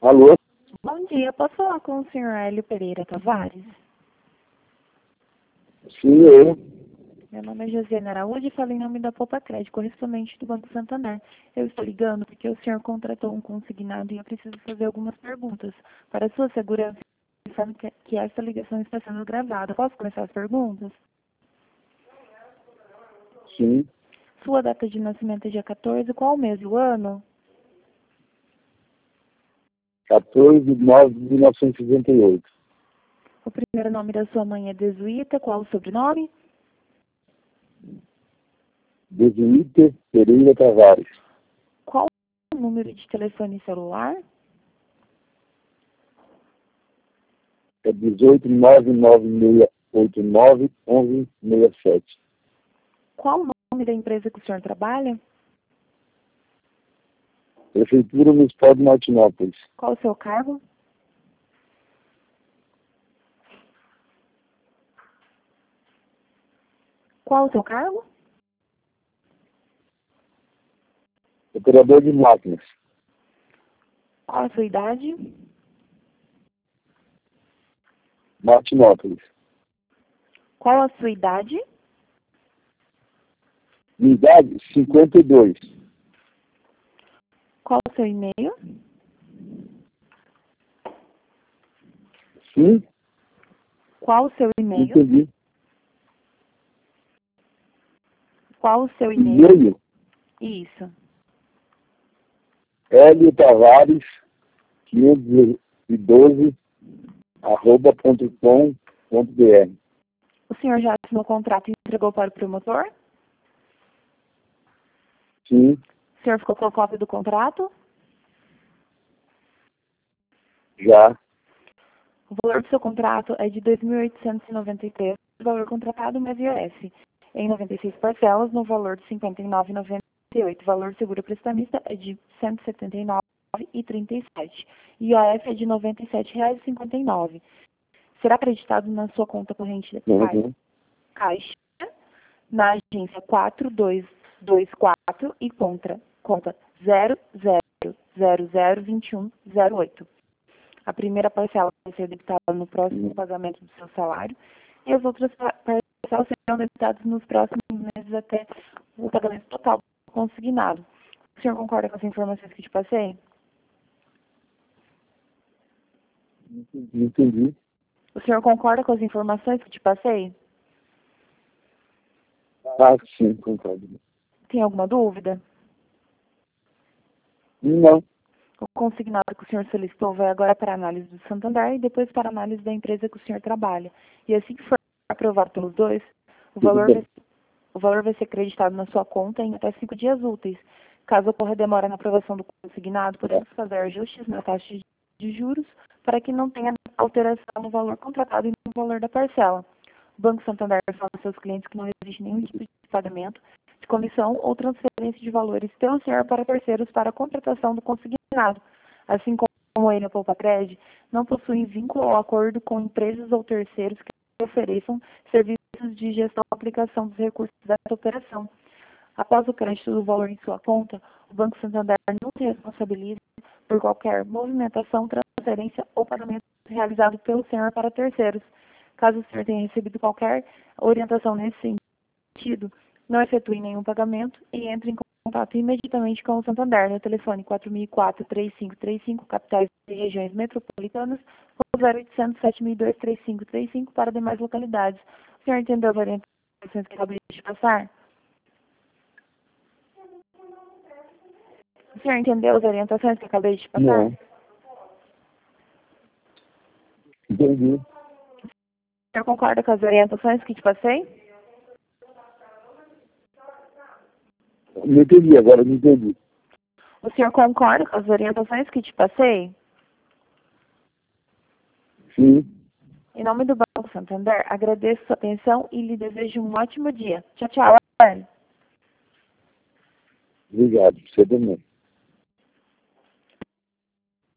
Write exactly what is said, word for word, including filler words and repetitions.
Alô? Bom dia, posso falar com o senhor Hélio Pereira Tavares? Sim, eu. Meu nome é Josiane Araújo e falo em nome da Poupa Crédito, correspondente do Banco Santander. Eu estou ligando porque o senhor contratou um consignado e eu preciso fazer algumas perguntas. Para sua segurança, informo que que esta ligação está sendo gravada. Posso começar as perguntas? Sim. Sua data de nascimento é dia quatorze, qual o mês e o ano? quatorze de nove de mil novecentos e sessenta e oito. O primeiro nome da sua mãe é Desuíta, qual o sobrenome? Desuíter Pereira Tavares. Qual o número de telefone celular? É dezoito nove nove seis oito nove onze sessenta e sete. Qual o nome da empresa que o senhor trabalha? Prefeitura Municipal de Martinópolis. Qual o seu cargo? Qual o seu cargo? Operador de máquinas. Qual a sua idade? Martinópolis. Qual a sua idade? Minha idade, cinquenta e dois. Qual o seu e-mail? Sim? Qual o seu e-mail? Entendi. Qual o seu e-mail? E-mail, Isso. Hélio Tavares, quinhentos e doze, arroba ponto com ponto br. O senhor já assinou o contrato e entregou para o promotor? Sim, O senhor ficou com a cópia do contrato? já. O valor do seu contrato é de dois mil oitocentos e noventa e três reais, o valor contratado mais I O F. Em noventa e seis parcelas, no valor de cinquenta e nove reais e noventa e oito centavos. O valor seguro prestamista é de cento e setenta e nove reais e trinta e sete centavos. I O F é de noventa e sete reais e cinquenta e nove centavos. Será acreditado na sua conta corrente de Uhum. Caixa, na agência quatro dois dois quatro e contra, conta zero zero zero zero dois um zero oito. A primeira parcela vai ser debitada no próximo pagamento do seu salário e as outras pa- parcelas serão debitadas nos próximos meses até o pagamento total consignado. O senhor concorda com as informações que te passei? Entendi. O senhor concorda com as informações que te passei? Ah, sim, concordo. Tem alguma dúvida? Não. O consignado que o senhor solicitou vai agora para a análise do Santander e depois para a análise da empresa que o senhor trabalha. E assim que for aprovado pelos dois, o Tudo valor vai, bem. o valor vai ser acreditado na sua conta em até cinco dias úteis. Caso ocorra demora na aprovação do consignado, podemos fazer ajustes na taxa de juros para que não tenha alteração no valor contratado e no valor da parcela. O Banco Santander fala aos seus clientes que não existe nenhum tipo de pagamento de comissão ou transferência de valores pelo senhor para terceiros para a contratação do consignado. Assim como ele, a Poupa Crédito, não possuem vínculo ou acordo com empresas ou terceiros que ofereçam serviços de gestão e aplicação dos recursos dessa operação. Após o crédito do valor em sua conta, o Banco Santander não se responsabiliza por qualquer movimentação, transferência ou pagamento realizado pelo senhor para terceiros. Caso o senhor tenha recebido qualquer orientação nesse sentido, não efetue nenhum pagamento e entre em contato imediatamente com o Santander no telefone quatro mil e quatro, três cinco três cinco, capitais e regiões metropolitanas, ou zero oitocentos, sete mil e dois, três cinco três cinco para demais localidades. O senhor entendeu as orientações que acabei de passar? O senhor entendeu as orientações que acabei de passar? Não. Entendi. O senhor concorda com as orientações que te passei? Não entendi, agora não entendi. O senhor concorda com as orientações que te passei? Sim. Em nome do Banco Santander, agradeço sua atenção e lhe desejo um ótimo dia. Tchau, tchau. Obrigado. Você também.